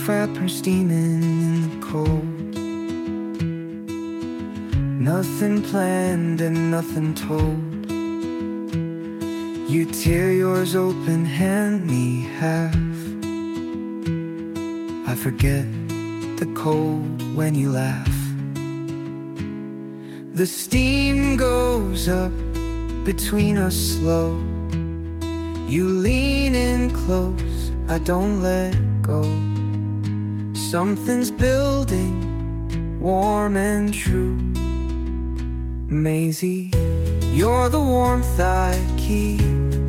wrapper steaming in the cold. Nothing planned and nothing told. You tear yours open, hand me half. I forget the cold when you laugh. The steam goes up between us slow. You lean in close, I don't let go. Something's building, warm and true. Maisie, you're the warmth I keep.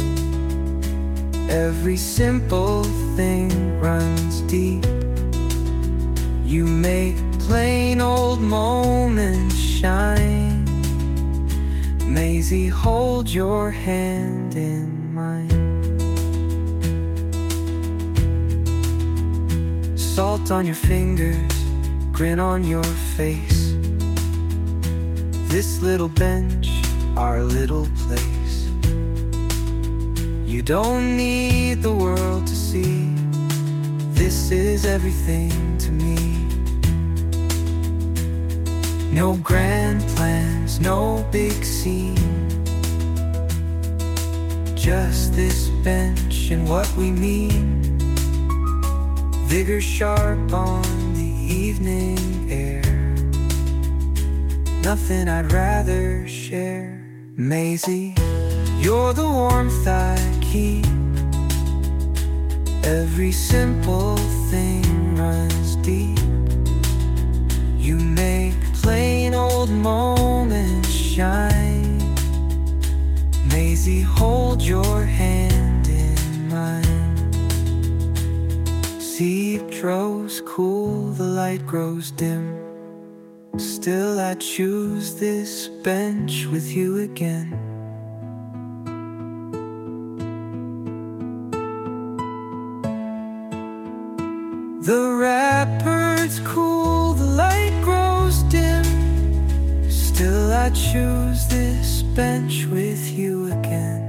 Every simple thing runs deep. You make plain old moments shine. Maisie, hold your hand in mine. Salt on your fingers, grin on your face. This little bench, our little place. You don't need the world to see. This is everything to me. No grand plans, no big scene. Just this bench and what we mean. Vigor sharp on the evening air. Nothing I'd rather share. Maisie, you're the warmth I keep. Every simple thing runs deep. You make plain old moments shine. Maisie, hold your hand in mine. Sleep grows cool, the light grows dim. Still I choose this bench with you again. The wrapper's cool, the light grows dim. Still I choose this bench with you again.